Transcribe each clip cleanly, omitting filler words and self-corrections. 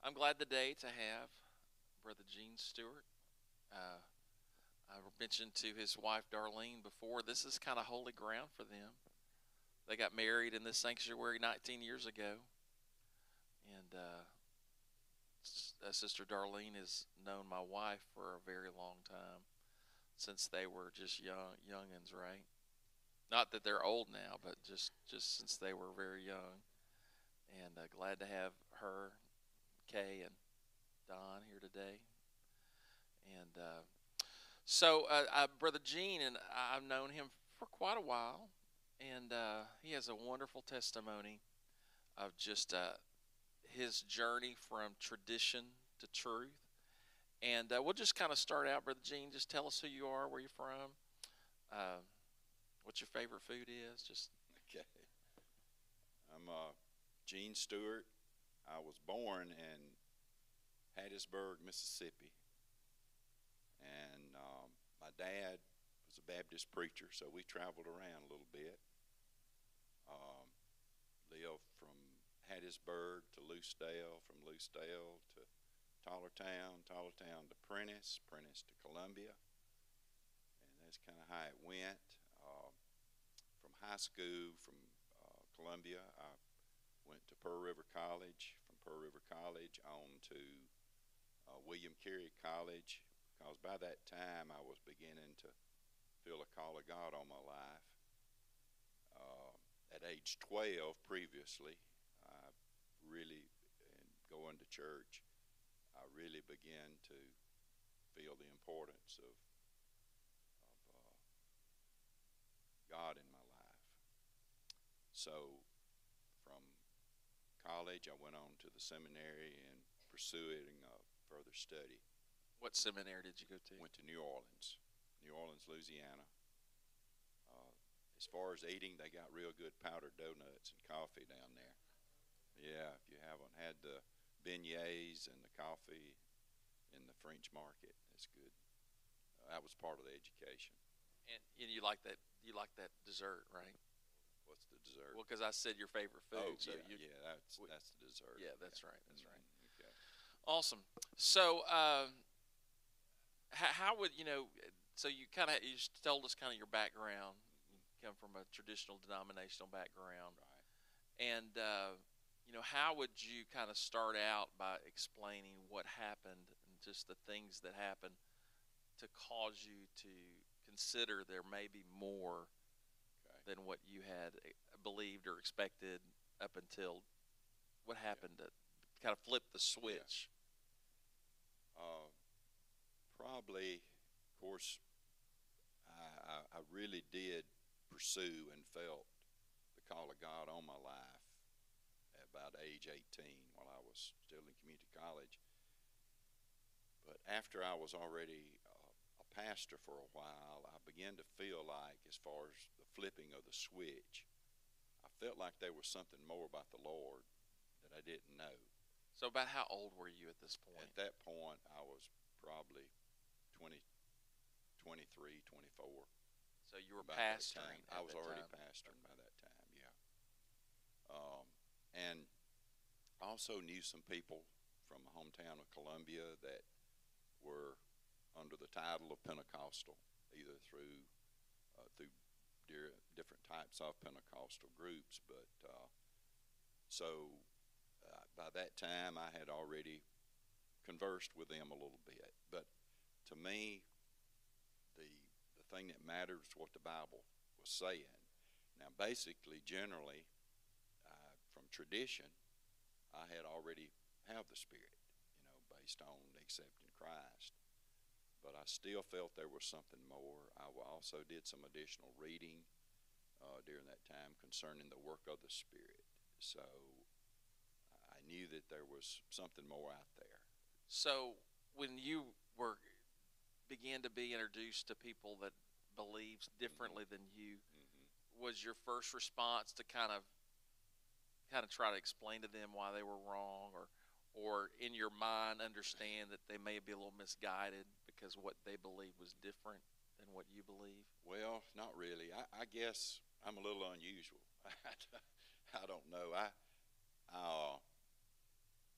I'm glad today to have Brother Gene Stewart. I mentioned to his wife Darlene before, this is kind of holy ground for them. They got married in this sanctuary 19 years ago, and Sister Darlene has known my wife for a very long time, since they were just youngins, right? Not that they're old now, but just since they were very young. And glad to have her, Kay, and Don here today. And Brother Gene, and I've known him for quite a while, and he has a wonderful testimony of just his journey from tradition to truth. And we'll just kind of start out, Brother Gene. Just tell us who you are, where you're from, uh, what your favorite food is. Just Okay. I'm Gene Stewart. I was born in Hattiesburg, Mississippi. And my dad was a Baptist preacher, so we traveled around a little bit. Um, Lived from Hattiesburg to Lucedale, from Lucedale to Tollertown, Tollertown to Prentice, Prentice to Columbia. And that's kind of how it went. From high school, from Columbia, I went to Pearl River College. From Pearl River College on to William Carey College, because by that time I was beginning to feel a call of God on my life. At age 12, previously, I really, in going to church, I really began to feel the importance of God in my life. So, from college, I went on to the seminary and pursuing further study. what seminary did you go to? Went to New Orleans, Louisiana. Uh, as far as eating, they got real good powdered donuts and coffee down there. Yeah, if you haven't had the beignets and the coffee in the French market, it's good. That was part of the education. And you like that? You like that dessert, right? What's the dessert? Well, because I said your favorite food. Oh, so yeah, you, yeah, that's the dessert. Yeah, that's right. That's right. Okay. Awesome. So, how would you know? So you told us kind of your background. You come from a traditional denominational background, Right. and how would you kind of start out by explaining what happened and just the things that happened to cause you to consider there may be more Okay. than what you had believed or expected up until what happened to kind of flip the switch? Uh, Probably, of course, I really did pursue and felt the call of God on my life at about age 18 while I was still in community college. But after I was already a pastor for a while, I began to feel like, as far as the flipping of the switch, I felt like there was something more about the Lord that I didn't know. So, about how old were you at this point? At that point, I was probably 20, 23, 24. So you were About that pastoring. time. I was already time. pastoring by that time, yeah. And I also knew some people from the hometown of Columbia that were under the title of Pentecostal, either through different types of Pentecostal groups. But by that time, I had already conversed with them a little bit. But to me, the thing that mattered was what the Bible was saying. Now, basically, generally, from tradition, I had already have the Spirit, based on accepting Christ. But I still felt there was something more. I also did some additional reading during that time concerning the work of the Spirit. So I knew that there was something more out there. So when you were began to be introduced to people that believed differently than you, was your first response to kind of try to explain to them why they were wrong, or in your mind understand that they may be a little misguided because what they believe was different than what you believe? Well, not really. I guess I'm a little unusual. I don't know. I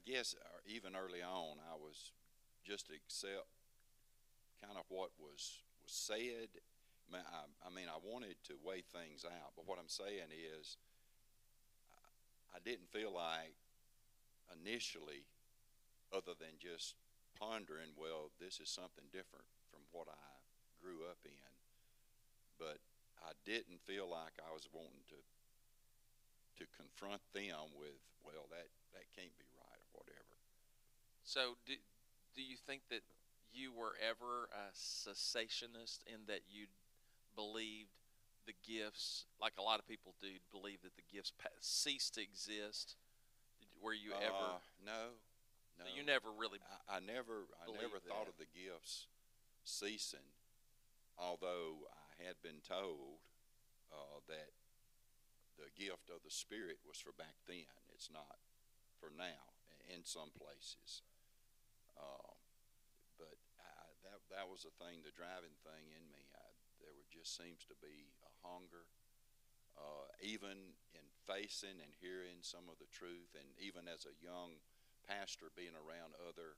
guess even early on, I was just accept kind of what was said. I mean, I wanted to weigh things out, but what I'm saying is, I didn't feel like initially, other than just pondering, well, this is something different from what I grew up in. But I didn't feel like I was wanting to confront them with, well, that can't be right or whatever. So do you think that you were ever a cessationist in that you believed the gifts, like a lot of people do, believe that the gifts ceased to exist? Were you ever? No, no. So you never really. I never thought that. of the gifts ceasing, although I had been told that the gift of the Spirit was for back then. It's not for now in some places. But that was the thing, the driving thing in me. Just seems to be a hunger, even in facing and hearing some of the truth, and even as a young pastor, being around other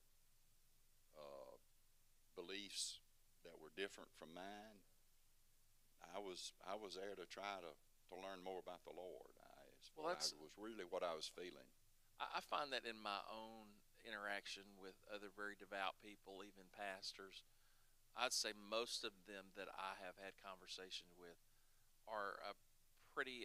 beliefs that were different from mine. I was there to try to learn more about the Lord. Was really what I was feeling. I find that in my own interaction with other very devout people, even pastors, I'd say most of them that I have had conversation with are pretty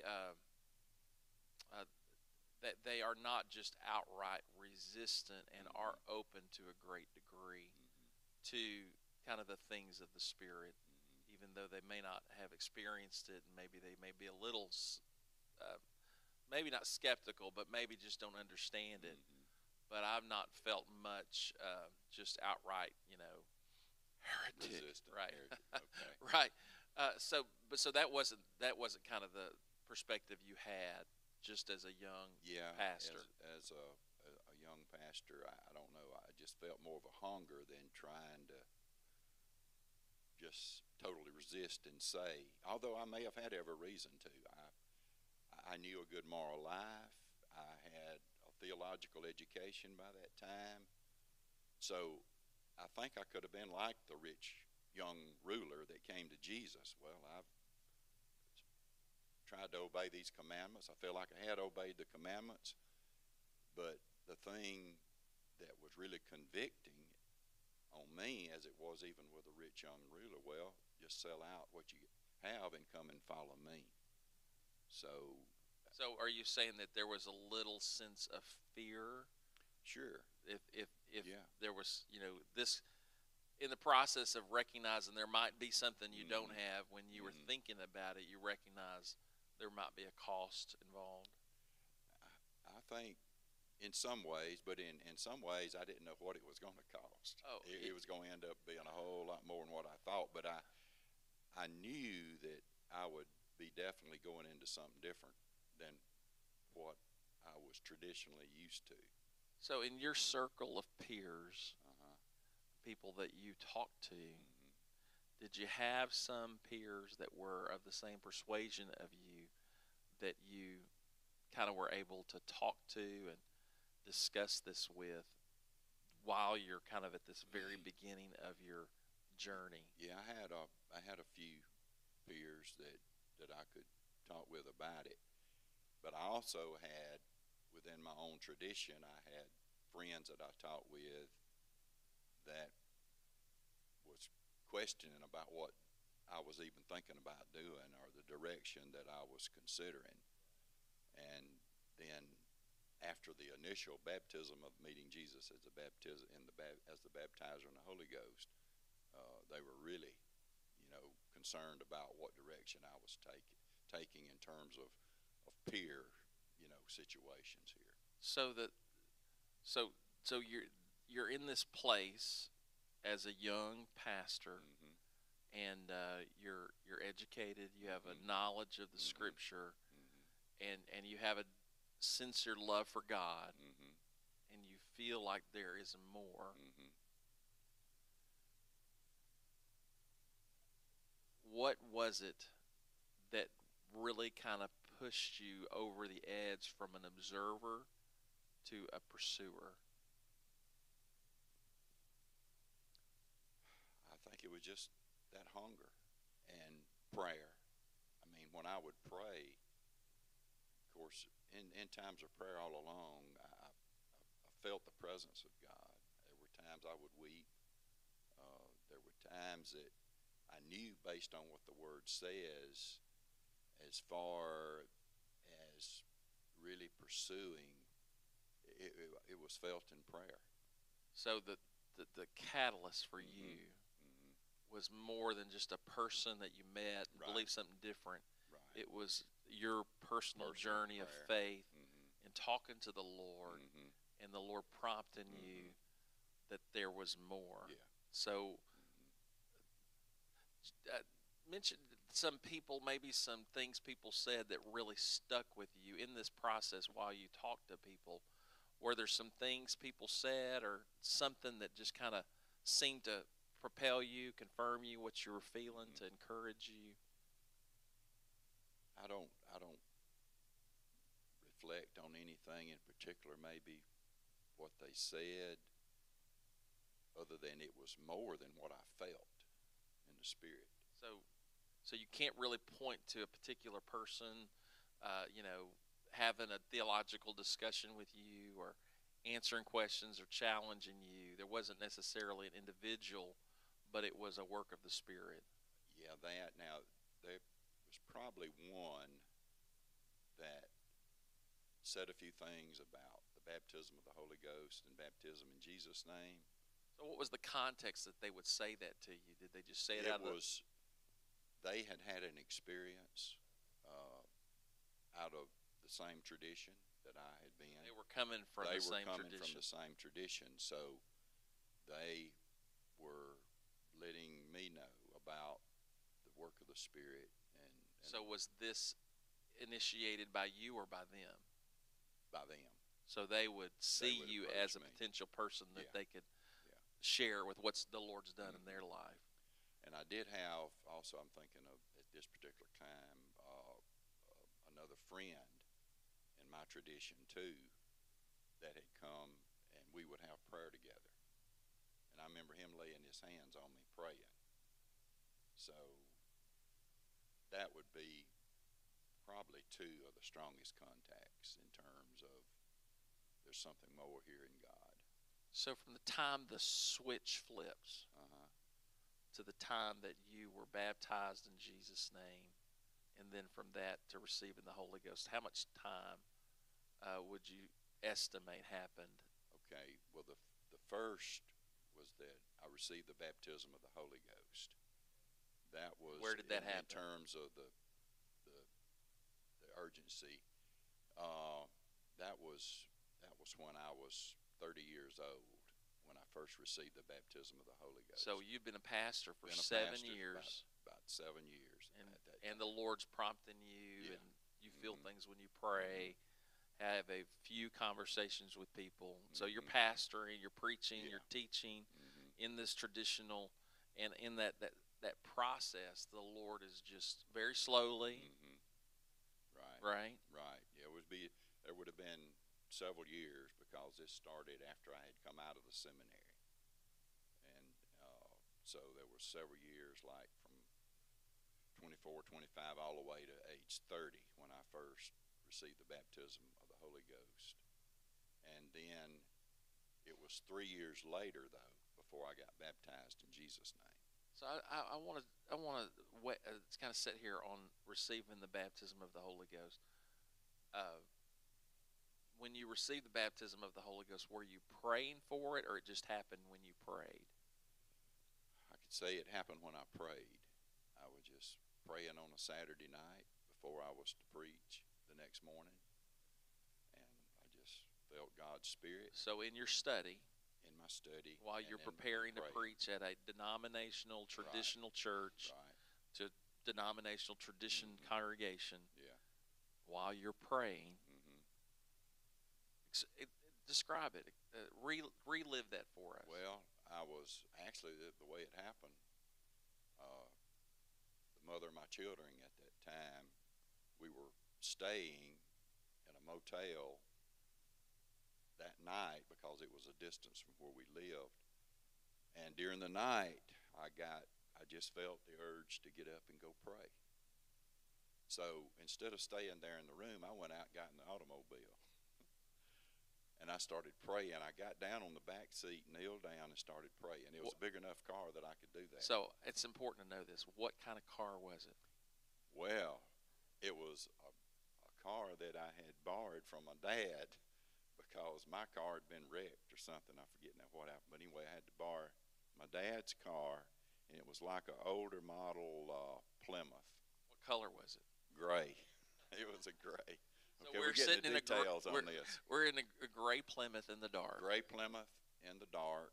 that they are not just outright resistant and are open to a great degree to kind of the things of the Spirit, even though they may not have experienced it, and maybe they may be a little, maybe not skeptical, but maybe just don't understand it. But I've not felt much just outright, heretic, Resistant, right? heretic. Okay. Right. So that wasn't kind of the perspective you had just as a young pastor. As a young pastor, I don't know. I just felt more of a hunger than trying to just totally resist and say. Although I may have had every reason to. I knew a good moral life. I had a theological education by that time. So I think I could have been like the rich young ruler that came to Jesus. Well, I've tried to obey these commandments. I feel like I had obeyed the commandments. But the thing that was really convicting on me, as it was even with the rich young ruler, well, just sell out what you have and come and follow me. So are you saying that there was a little sense of fear? Sure. If Yeah. there was, this in the process of recognizing there might be something you don't have, when you were thinking about it, you recognize there might be a cost involved. I think in some ways, but in some ways I didn't know what it was going to cost. Oh, it was going to end up being a whole lot more than what I thought, but I knew that I would be definitely going into something different than what I was traditionally used to. So in your circle of peers, people that you talked to, did you have some peers that were of the same persuasion of you that you kind of were able to talk to and discuss this with while you're kind of at this very beginning of your journey? Yeah, I had a few peers that I could talk with about it, but I also had, within my own tradition, I had friends that I talked with that was questioning about what I was even thinking about doing or the direction that I was considering. And then after the initial baptism of meeting Jesus as the baptizer and as the baptizer in the Holy Ghost, they were really, concerned about what direction I was taking in terms of peer, situations here. So you're in this place as a young pastor, and you're educated. You have a knowledge of the Scripture, and you have a sincere love for God, and you feel like there is more. What was it that really kind of pushed you over the edge from an observer to a pursuer? think it was just that hunger and prayer. I mean, when I would pray, of course, in times of prayer all along, I felt the presence of God. There were times I would weep. There were times that I knew, based on what the Word says, as far as really pursuing, it was felt in prayer. So the catalyst for you Mm-hmm. was more than just a person that you met and Right. believed something different. Right. It was your personal journey of prayer. faith Mm-hmm. and talking to the Lord, Mm-hmm. and the Lord prompting you that there was more. Yeah. So, mention some people, maybe some things people said that really stuck with you in this process while you talked to people. Were there some things people said or something that just kind of seemed to propel you, confirm you what you were feeling, to encourage you? I don't reflect on anything in particular, maybe what they said, other than it was more than what I felt in the spirit. So you can't really point to a particular person, having a theological discussion with you or answering questions or challenging you. There wasn't necessarily an individual, but it was a work of the Spirit. Yeah, that. Now, there was probably one that said a few things about the baptism of the Holy Ghost and baptism in Jesus' name. So what was the context that they would say that to you? Did they just say it out of They had had an experience out of the same tradition that I had been. They were coming from the same from tradition. the same tradition, so they were letting me know about the work of the Spirit. And So was this initiated by you or by them? by them. So they would see would you approach as a me. potential person that Yeah. they could Yeah. share with what the Lord's done in their life. And I did have, also I'm thinking of at this particular time, another friend in my tradition too that had come, and we would have prayer together. And I remember him laying his hands on me praying. So that would be probably two of the strongest contacts in terms of there's something more here in God. So from the time the switch flips to the time that you were baptized in Jesus' name, and then from that to receiving the Holy Ghost, how much time would you estimate happened? Okay, well, the first was that I received the baptism of the Holy Ghost. That was Where did that happen? In terms of the urgency. That was when I was 30 years old when I first received the baptism of the Holy Ghost. So you've been a pastor for Been a 7 pastor years, about 7 years, and the Lord's prompting you, Yeah. and you feel things when you pray. Have a few conversations with people. So you're pastoring, you're preaching, Yeah. you're teaching in this traditional, and in that process, the Lord is just very slowly, right? Right. Yeah, there would have been several years because this started after I had come out of the seminary, and so there were several years, like from 24, 25, all the way to age 30 when I first received the baptism of the Holy Ghost. And then it was 3 years later, though, before I got baptized in Jesus' name. So I want to kind of sit here on receiving the baptism of the Holy Ghost. When you received the baptism of the Holy Ghost, were you praying for it, or it just happened when you prayed? I could say it happened when I prayed. I was just praying on a Saturday night before I was to preach the next morning, and I just felt God's Spirit. So in your study, in my study, while you're preparing to preach at a denominational, traditional church, to denominational tradition congregation, while you're praying, describe it, relive that for us. Well, I was actually, the way it happened, the mother of my children at that time, we were staying in a motel that night because it was a distance from where we lived. And during the night, I just felt the urge to get up and go pray. So instead of staying there in the room, I went out and got in the automobile. And I started praying. I got down on the back seat, kneeled down, and started praying. It was a big enough car that I could do that. So it's important to know this. What kind of car was it? Well, it was a car that I had borrowed from my dad because my car had been wrecked or something. I forget now what happened. But anyway, I had to borrow my dad's car, and it was like an older model Plymouth. What color was it? Gray. It was a gray. So Okay, we're getting sitting the in details on we're, this. We're in a gray Plymouth in the dark. Gray Plymouth in the dark.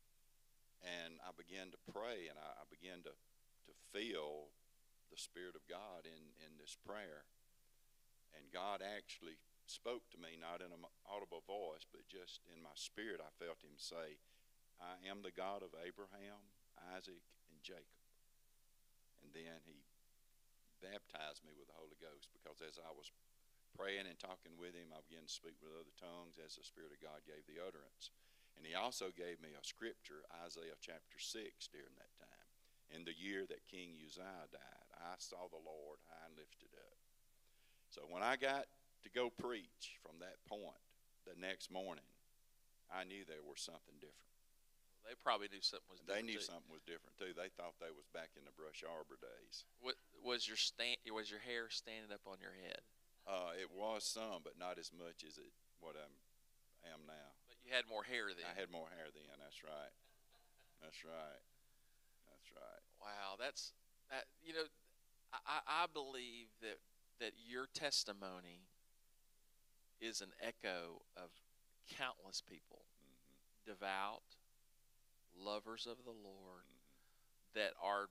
And I began to pray, and I began to feel the Spirit of God in this prayer. And God actually spoke to me, not in an audible voice, but just in my spirit. I felt him say, I am the God of Abraham, Isaac, and Jacob. And then he baptized me with the Holy Ghost, because as I was praying and talking with him, I began to speak with other tongues as the Spirit of God gave the utterance. And he also gave me a scripture, Isaiah chapter 6, during that time. In the year that King Uzziah died, I saw the Lord high and lifted up. So when I got to go preach from that point the next morning, I knew there was something different. They probably knew something was different. They knew something was different too. They thought they was back in the Brush Arbor days. What was your hair standing up on your head? It was some, but not as much as what I am now. But you had more hair then. I had more hair then. That's right. That's right. That's right. Wow, that's that. You know, I believe that your testimony is an echo of countless people, devout, lovers of the Lord, that are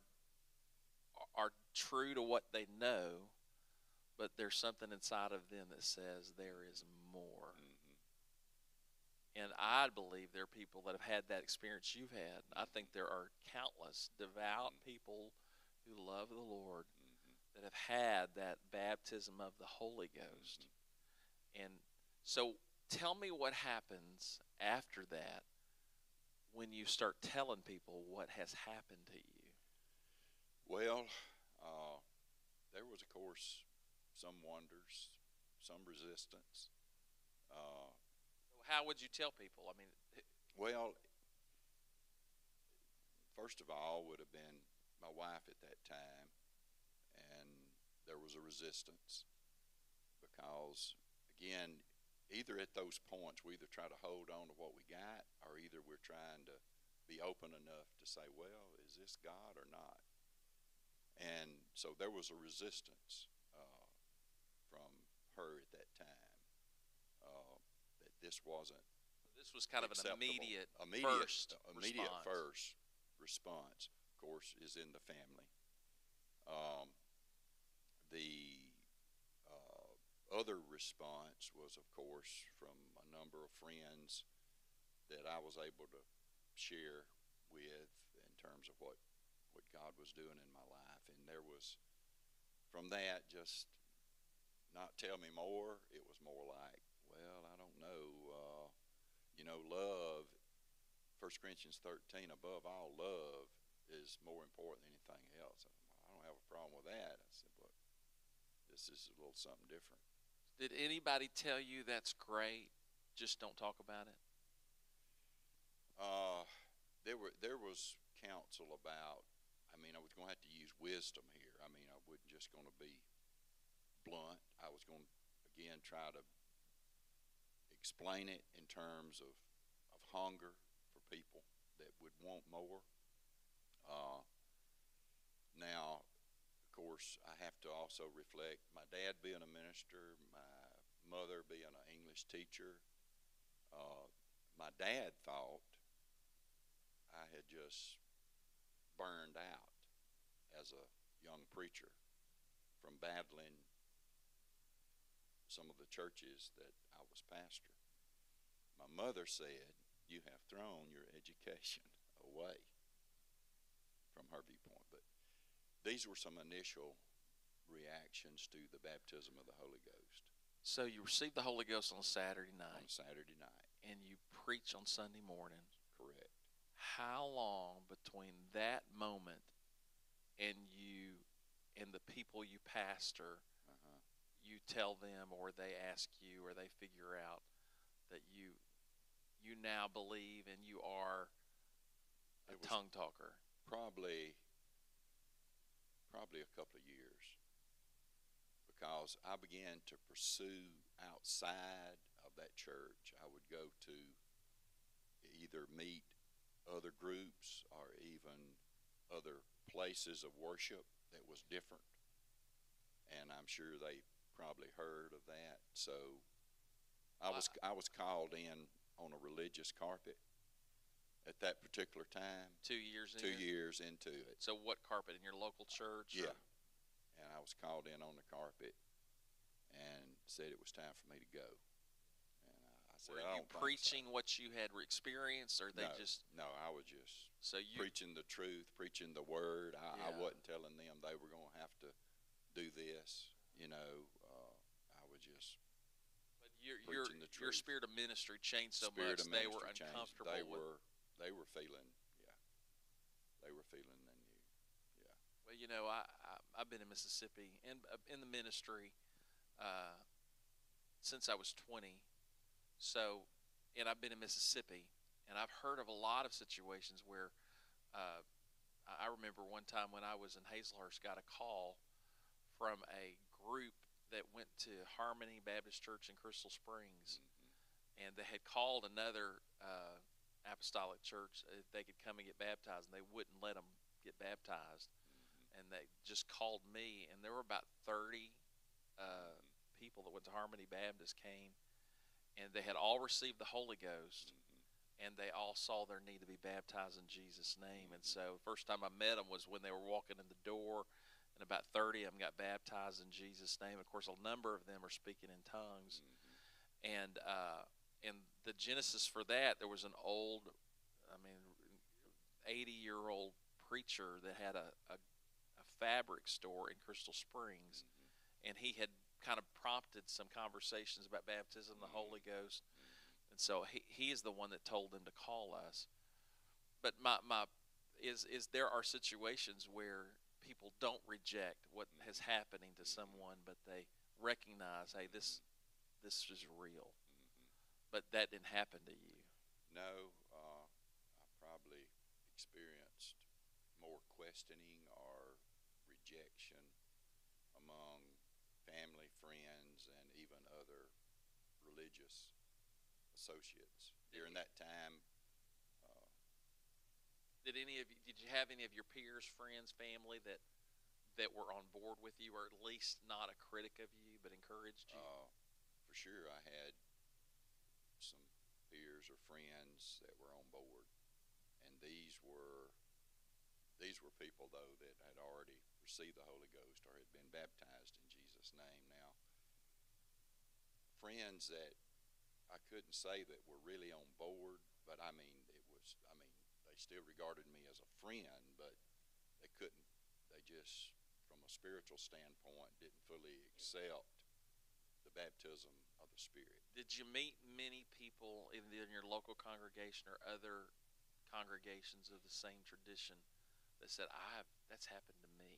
true to what they know, but there's something inside of them that says there is more. And I believe there are people that have had that experience you've had. I think there are countless devout people who love the Lord that have had that baptism of the Holy Ghost. And so tell me what happens after that when you start telling people what has happened to you. Well, there was, of course, some wonders, some resistance. How would you tell people? I mean, well, first of all would have been my wife at that time, and there was a resistance because, again, either at those points we either try to hold on to what we got, or either we're trying to be open enough to say, well, is this God or not? And so there was a resistance from her at that time, that this wasn't this was kind of an immediate first response, of course, is in the family. The other response was, of course, from a number of friends that I was able to share with in terms of what God was doing in my life. And there was, from that, just not tell me more. It was more like, well, I don't know. Love, 1 Corinthians 13, above all, love is more important than anything else. I don't have a problem with that. I said, but this is a little something different. Did anybody tell you that's great, just don't talk about it? There was counsel about, I was going to have to use wisdom here. I wasn't just going to be blunt. I was going to, again, try to explain it in terms of hunger for people that would want more. Now, of course, I have to also reflect my dad being a minister, my mother being an English teacher. My dad thought I had just burned out as a young preacher from battling some of the churches that I was pastor. My mother said, you have thrown your education away, from her viewpoint. But these were some initial reactions to the baptism of the Holy Ghost. So you received the Holy Ghost on Saturday night. On Saturday night. And you preach on Sunday morning. Correct. how long between that moment and you and the people you pastor, Uh-huh. you tell them, or they ask you, or they figure out that you now believe and you are a It was tongue talker? probably a couple of years, because I began to pursue outside of that church. I would go to either meet other groups or even other places of worship that was different, and I'm sure they probably heard of that. So I was called in on a religious carpet at that particular time. 2 years in? 2 years into it. So what carpet, in your local church? Yeah. Or? And I was called in on the carpet and said it was time for me to go. And I said, Were I you don't think preaching so. what you had experienced, or they No, just no, I was just so you? preaching the truth, preaching the word. I Yeah. wasn't telling them they were going to have to do this. I was just But your preaching the your truth. spirit of ministry changed so Spirit much of they were ministry changed. uncomfortable with. They were feeling, yeah, they were feeling they knew. Yeah. Well, I've been in Mississippi and in the ministry uh, since I was 20. So, and I've been in Mississippi, and I've heard of a lot of situations where uh, I remember one time when I was in Hazelhurst, got a call from a group that went to Harmony Baptist Church in Crystal Springs, Mm-hmm. and they had called another apostolic church if they could come and get baptized, and they wouldn't let them get baptized. And they just called me, and there were about 30 people that went to Harmony Baptist came, and they had all received the Holy Ghost, and they all saw their need to be baptized in Jesus' name. And so the first time I met them was when they were walking in the door, and about 30 of them got baptized in Jesus' name. Of course, a number of them are speaking in tongues. And the genesis for that, there was an old, 80-year-old preacher that had a fabric store in Crystal Springs, and he had kind of prompted some conversations about baptism of the Holy Ghost, and so he is the one that told them to call us. But there are situations where people don't reject what has happening to someone, but they recognize, hey, this is real. But that didn't happen to you. No, I probably experienced more questioning or rejection among family, friends, and even other religious associates during that time. Did you have any of your peers, friends, family that were on board with you, or at least not a critic of you, but encouraged you? For sure, I had some peers or friends that were on board, and these were people, though, that had already received the Holy Ghost or had been baptized in Jesus' name. Now, friends that I couldn't say that were really on board, but they still regarded me as a friend, but they just, from a spiritual standpoint, didn't fully accept the baptism of the Spirit. Did you meet many people in your local congregation or other congregations of the same tradition that said, that's happened to me?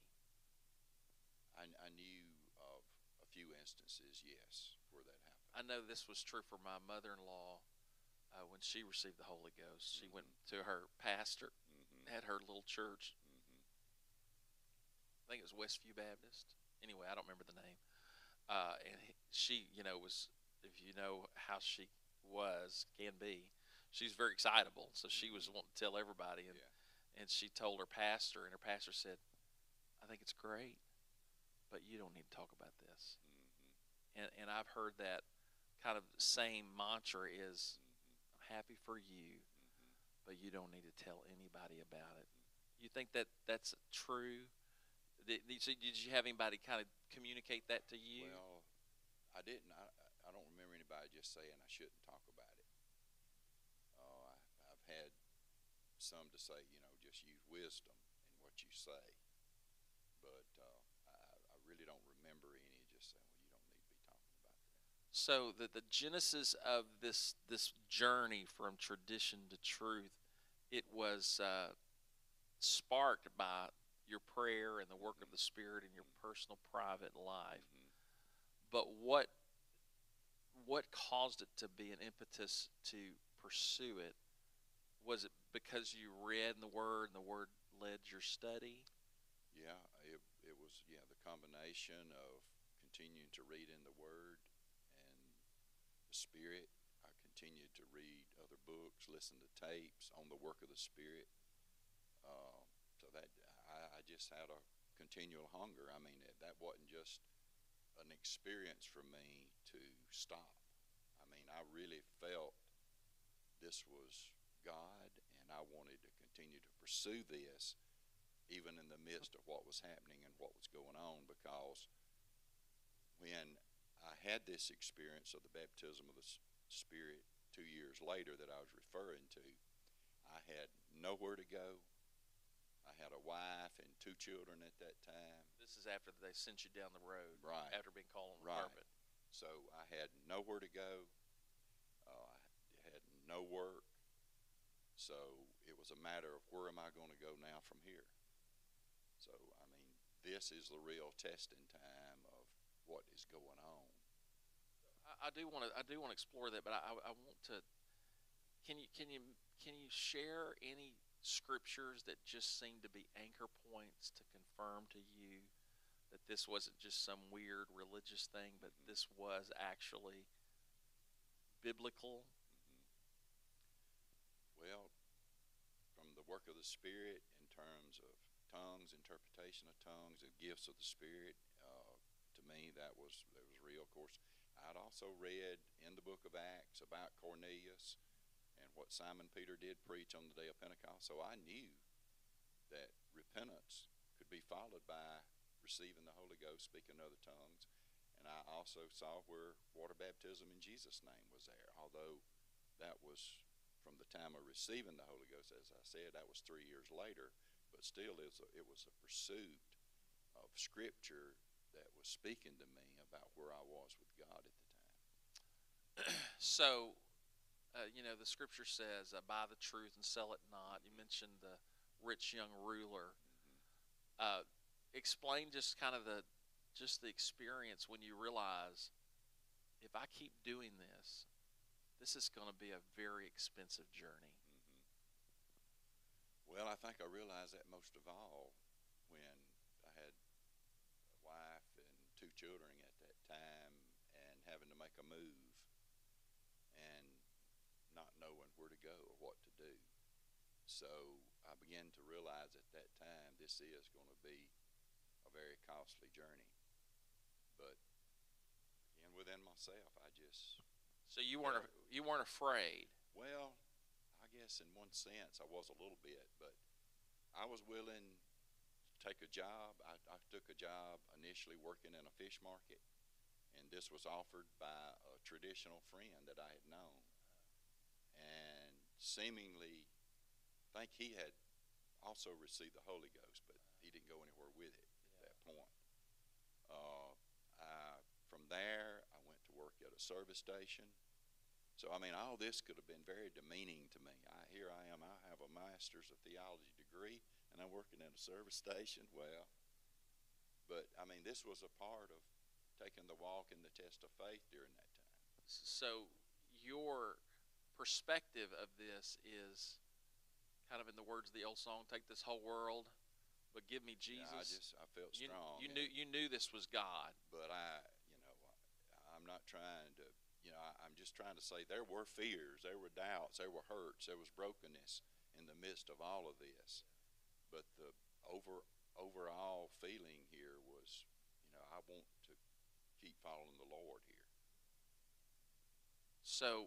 I knew of a few instances, yes, where that happened. I know this was true for my mother-in-law when she received the Holy Ghost. She went to her pastor, had her little church. I think it was Westview Baptist. Anyway, I don't remember the name. And she, was, if you know how she can be, she's very excitable. So she was wanting to tell everybody. And she told her pastor, and her pastor said, I think it's great, but you don't need to talk about this. And I've heard that kind of same mantra is, I'm happy for you, but you don't need to tell anybody about it. You think that's true? Did you have anybody kind of communicate that to you? Well, I didn't. I don't remember anybody just saying I shouldn't talk about it. I've had some to say, just use wisdom in what you say. But I really don't remember any just saying, well, you don't need to be talking about that. So the genesis of this journey from tradition to truth it was sparked by your prayer and the work of the Spirit in your personal private life. But what caused it to be an impetus to pursue it? Was it because you read in the Word and the Word led your study? Yeah, it was, yeah, the combination of continuing to read in the Word and the Spirit. I continued to read other books, listen to tapes on the work of the Spirit. So that I just had a continual hunger. I mean, that wasn't just an experience for me to stop. I mean, I really felt this was God, and I wanted to continue to pursue this even in the midst of what was happening and what was going on, because when I had this experience of the baptism of the Spirit 2 years later that I was referring to, I had nowhere to go. I had a wife and 2 children at that time. This is after they sent you down the road, Right. after being called on the Right. carpet. So I had nowhere to go. I had no work. So it was a matter of, where am I going to go now from here? So, I mean, this is the real testing time of what is going on. I do want to explore that, but I want to. Can you share any scriptures that just seem to be anchor points to confirm to you that this wasn't just some weird religious thing, but this was actually biblical? Well, from the work of the Spirit in terms of tongues, interpretation of tongues, and gifts of the Spirit, to me that was real. Of course, I'd also read in the book of Acts about Cornelius and what Simon Peter did preach on the day of Pentecost. So I knew that repentance could be followed by receiving the Holy Ghost, speaking other tongues. And I also saw where water baptism in Jesus' name was there, although that was from the time of receiving the Holy Ghost. As I said, that was 3 years later, but still it was a pursuit of Scripture that was speaking to me about where I was with God at the time. So, the Scripture says, "Buy the truth and sell it not." You mentioned the rich young ruler. Explain just kind of the experience when you realize, if I keep doing this, this is going to be a very expensive journey. Well, I think I realized that most of all when I had a wife and 2 children at that time, and having to make a move and not knowing where to go or what to do. So I began to realize at that time, this is going to be a very costly journey. But again, within myself, I just... So you weren't afraid. Well, I guess in one sense I was a little bit, but I was willing to take a job. I took a job initially working in a fish market, and this was offered by a traditional friend that I had known. And seemingly, I think he had also received the Holy Ghost, but he didn't go anywhere with it at that point. From there, I went to work at a service station. So, I mean, all this could have been very demeaning to me. Here I am, I have a master's of theology degree, and I'm working at a service station. Well, but, I mean, this was a part of taking the walk and the test of faith during that time. So your perspective of this is kind of in the words of the old song, "Take this whole world, but give me Jesus." Yeah, I felt strong. You knew this was God. But I'm not trying to, I'm just trying to say there were fears, there were doubts, there were hurts, there was brokenness in the midst of all of this. But the overall feeling here was, I want to keep following the Lord here. So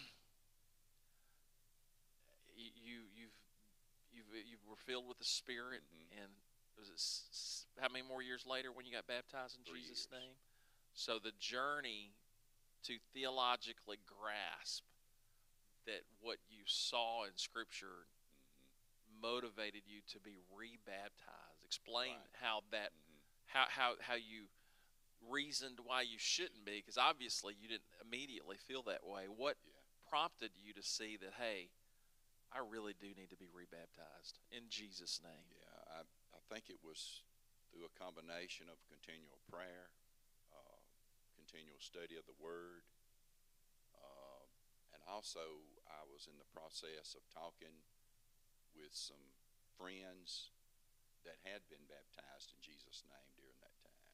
you were filled with the Spirit, and was it how many more years later when you got baptized in 3 Jesus' years. name? So the journey to theologically grasp that what you saw in Scripture motivated you to be rebaptized. Explain Right. how that how you reasoned why you shouldn't be, because obviously you didn't immediately feel that way. What Yeah. prompted you to see that, hey, I really do need to be rebaptized in Jesus' name. Yeah, I think it was through a combination of continual prayer, uh, continual study of the Word, uh, and also I was in the process of talking with some friends that had been baptized in Jesus' name during that time.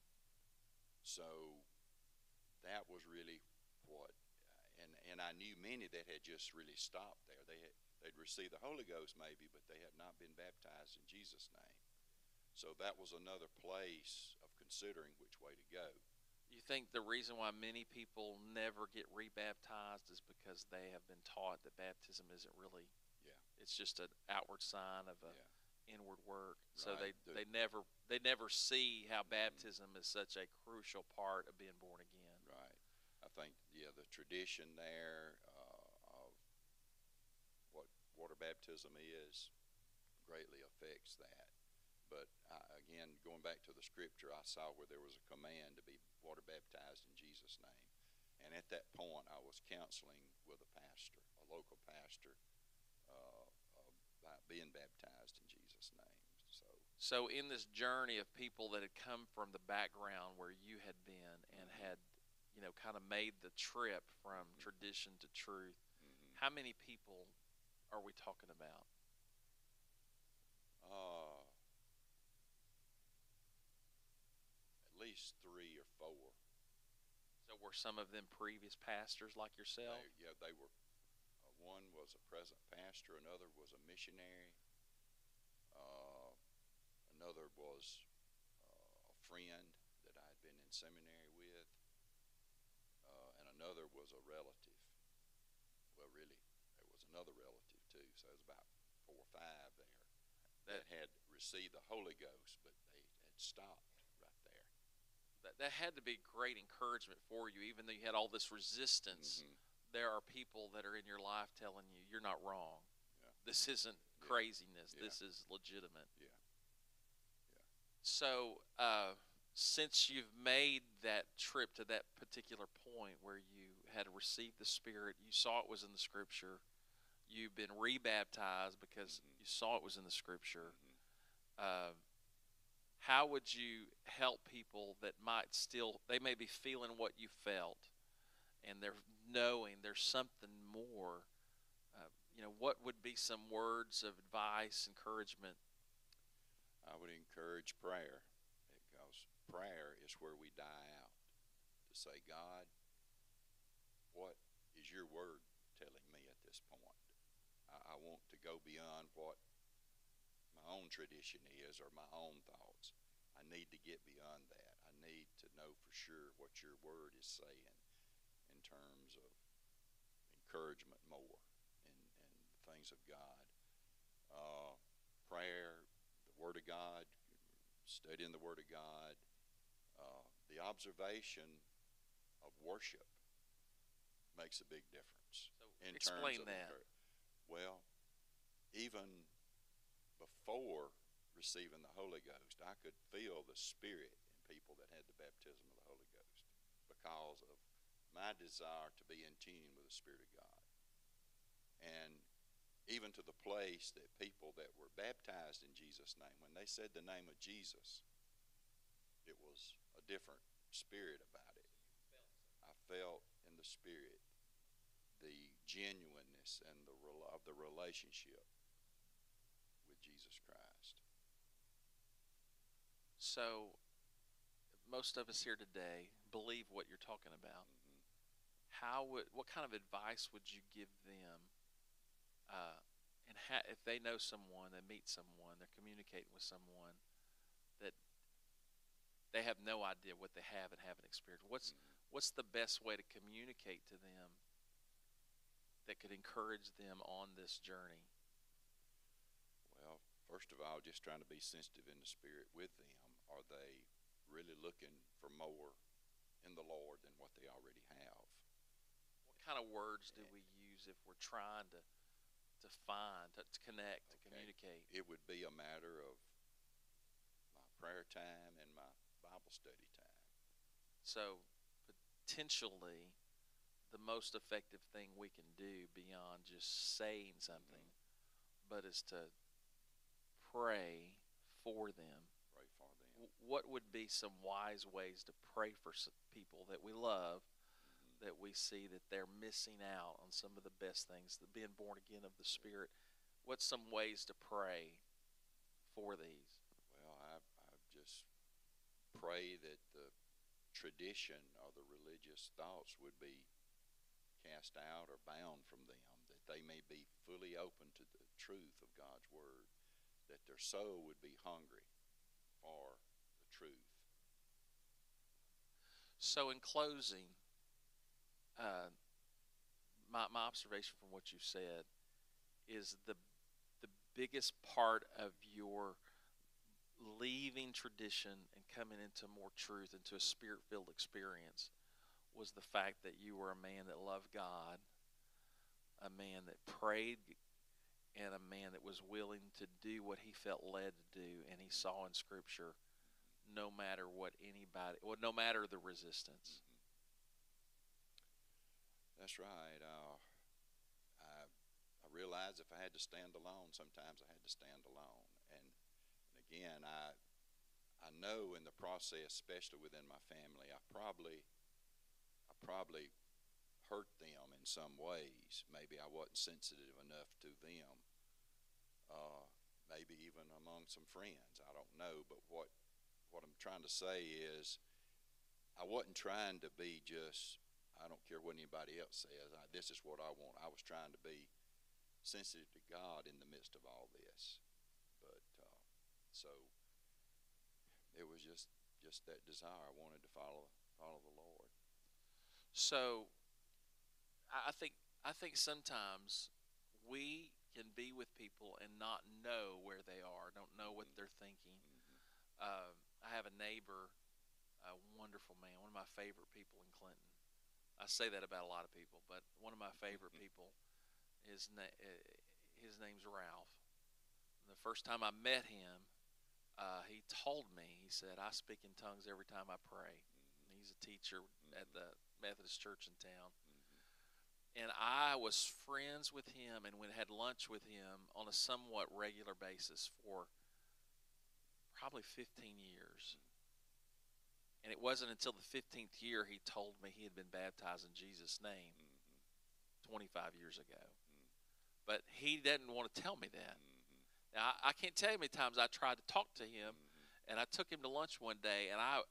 So that was really what, and I knew many that had just really stopped there. They'd received the Holy Ghost maybe, but they had not been baptized in Jesus' name. So that was another place of considering which way to go. You think the reason why many people never get rebaptized is because they have been taught that baptism isn't really, Yeah. it's just an outward sign of a Yeah. inward work. So Right. they never see how baptism is such a crucial part of being born again. Right. I think, the tradition there of what water baptism is greatly affects that. But again, going back to the scripture, I saw where there was a command to be water baptized in Jesus' name. And at that point, I was counseling with a pastor, a local pastor, about being baptized in Jesus' name. So in this journey of people that had come from the background where you had been and had, kind of made the trip from tradition to truth, how many people are we talking about? At least 3 or 4. So were some of them previous pastors like yourself? They were. One was a present pastor. Another was a missionary. Another was a friend that I had been in seminary with. And another was a relative. Well, really, there was another relative too. So it was about 4 or 5 there that had received the Holy Ghost, but they had stopped right there. That had to be great encouragement for you, even though you had all this resistance. There are people that are in your life telling you you're not wrong. Yeah. This isn't craziness. Yeah. This is legitimate. Yeah. So, since you've made that trip to that particular point where you had received the Spirit, you saw it was in the Scripture, you've been rebaptized because you saw it was in the Scripture. How would you help people that they may be feeling what you felt, and they're knowing there's something more? What would be some words of advice, encouragement? I would encourage prayer, because prayer is where we die out. To say, God, what is your word telling me at this point? I want to go beyond what my own tradition is or my own thoughts. I need to get beyond that. I need to know for sure what your word is saying in terms of encouragement more in the things of God. Prayer, the Word of God, studying the Word of God, the observation of worship makes a big difference. So in explain terms of that. Well, even before receiving the Holy Ghost, I could feel the Spirit in people that had the baptism of the Holy Ghost because of my desire to be in tune with the Spirit of God. And even to the place that people that were baptized in Jesus' name, when they said the name of Jesus, it was a different spirit about it. I felt in the Spirit the genuineness and of the relationship with Jesus Christ. So, most of us here today believe what you're talking about. What kind of advice would you give them? If they know someone, they meet someone, they're communicating with someone that they have no idea what they have and haven't experienced. What's the best way to communicate to them that could encourage them on this journey? Well, first of all, just trying to be sensitive in the Spirit with them. Are they really looking for more in the Lord than what they already have? What kind of words do we use if we're trying to find, to connect, to communicate? It would be a matter of my prayer time and my Bible study time. So, potentially, the most effective thing we can do beyond just saying something but is to pray for them. Pray for them. What would be some wise ways to pray for people that we love, Mm-hmm. that we see that they're missing out on some of the best things, the being born again of the Spirit? What's some ways to pray for these? Well, I just pray that the tradition or the religious thoughts would be cast out or bound from them, that they may be fully open to the truth of God's Word, that their soul would be hungry for the truth. So, in closing, my observation from what you said is the biggest part of your leaving tradition and coming into more truth, into a Spirit-filled experience, was the fact that you were a man that loved God, a man that prayed, and a man that was willing to do what he felt led to do, and he saw in Scripture, no matter what anybody, well, no matter the resistance. That's right. I realized if I had to stand alone, sometimes I had to stand alone. And again, I know in the process, especially within my family, I probably hurt them in some ways. Maybe I wasn't sensitive enough to them. Maybe even among some friends. I don't know. But what I'm trying to say is, I wasn't trying to be just, I don't care what anybody else says, this is what I want. I was trying to be sensitive to God in the midst of all this. But so it was just that desire. I wanted to follow the Lord. So I think sometimes we can be with people and not know where they are, don't know what they're thinking. I have a neighbor, a wonderful man, one of my favorite people in Clinton. I say that about a lot of people, but one of my favorite people, his name's Ralph. And the first time I met him, he told me, he said, I speak in tongues every time I pray. And he's a teacher at the Methodist church in town. And I was friends with him and had lunch with him on a somewhat regular basis for probably 15 years. And it wasn't until the 15th year he told me he had been baptized in Jesus' name 25 years ago. But he didn't want to tell me that. Now, I can't tell you how many times I tried to talk to him, and I took him to lunch one day, and I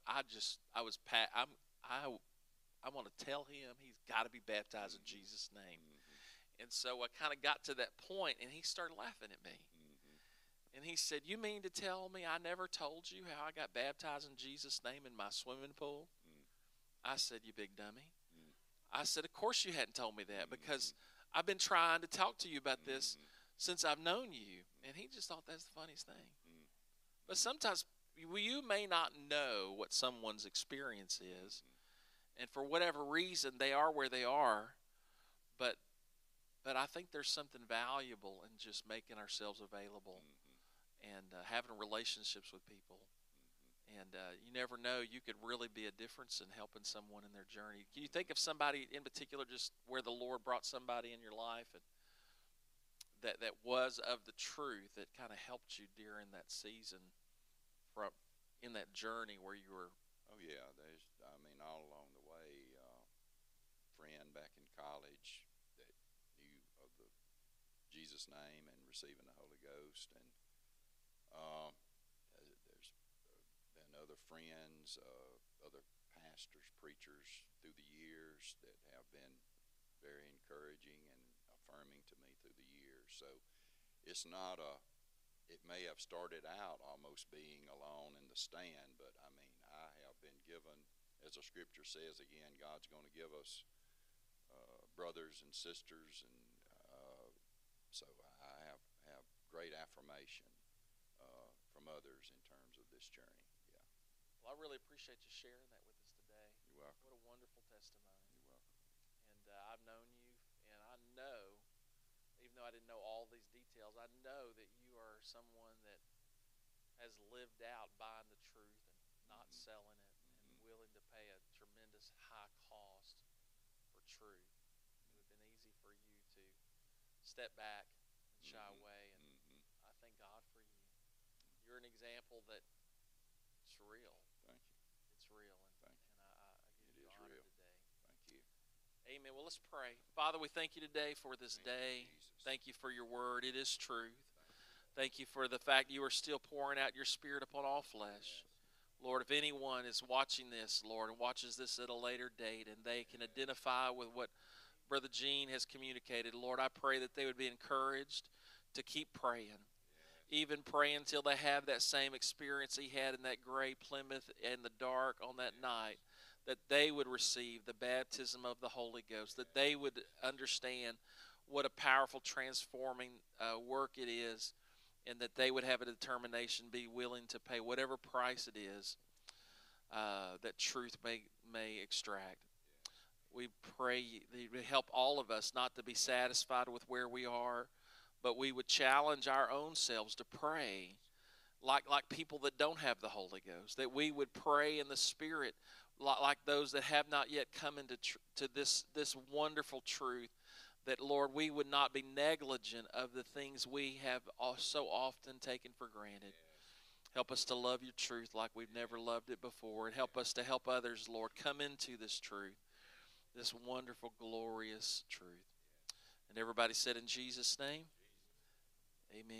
want to tell him he's got to be baptized in Jesus' name. And so I kind of got to that point, and he started laughing at me. And he said, you mean to tell me I never told you how I got baptized in Jesus' name in my swimming pool? I said, you big dummy. I said, of course you hadn't told me that, because I've been trying to talk to you about this since I've known you. And he just thought that's the funniest thing. But sometimes you may not know what someone's experience is, and for whatever reason they are where they are, but I think there's something valuable in just making ourselves available and having relationships with people. And you never know, you could really be a difference in helping someone in their journey. Can you think of somebody in particular, just where the Lord brought somebody in your life and that was of the truth, that kind of helped you during that season, from in that journey where you were? Oh yeah, all along the way, friend back in college that knew of the Jesus name and receiving the Holy Ghost, and there's been other friends, other pastors, preachers through the years that have been very encouraging and affirming to me through the years. So it's not it may have started out almost being alone in the stand, but I have been given, as the scripture says, again, God's going to give us brothers and sisters, and so I have great affirmation from others in terms of this journey. Yeah. Well, I really appreciate you sharing that with us today. You're welcome. What a wonderful testimony. You're welcome. And I've known you, and I know, even though I didn't know all these details, I know that you are someone that has lived out buying the truth and not selling it, and willing to pay a tremendous high cost for truth. It would have been easy for you to step back and shy away and God for you. You're an example that it's real. Thank you. It's real. Thank you. And I give It you is honor real. today. Thank you. Amen. Well, let's pray. Father, we thank you today for this Thank you, day. Jesus. Thank you for your word. It is truth. Thank you for the fact you are still pouring out your Spirit upon all flesh. Lord, if anyone is watching this, Lord, and watches this at a later date, and they can identify with what Brother Gene has communicated, Lord, I pray that they would be encouraged to keep praying, even pray until they have that same experience he had in that gray Plymouth in the dark on that night, that they would receive the baptism of the Holy Ghost, that they would understand what a powerful transforming work it is, and that they would have a determination, be willing to pay whatever price it is that truth may extract. We pray that you would help all of us not to be satisfied with where we are, but we would challenge our own selves to pray like people that don't have the Holy Ghost, that we would pray in the Spirit like those that have not yet come into to this wonderful truth, that, Lord, we would not be negligent of the things we have so often taken for granted. Help us to love your truth like we've never loved it before, and help us to help others, Lord, come into this truth, this wonderful, glorious truth. And everybody said in Jesus' name, amen.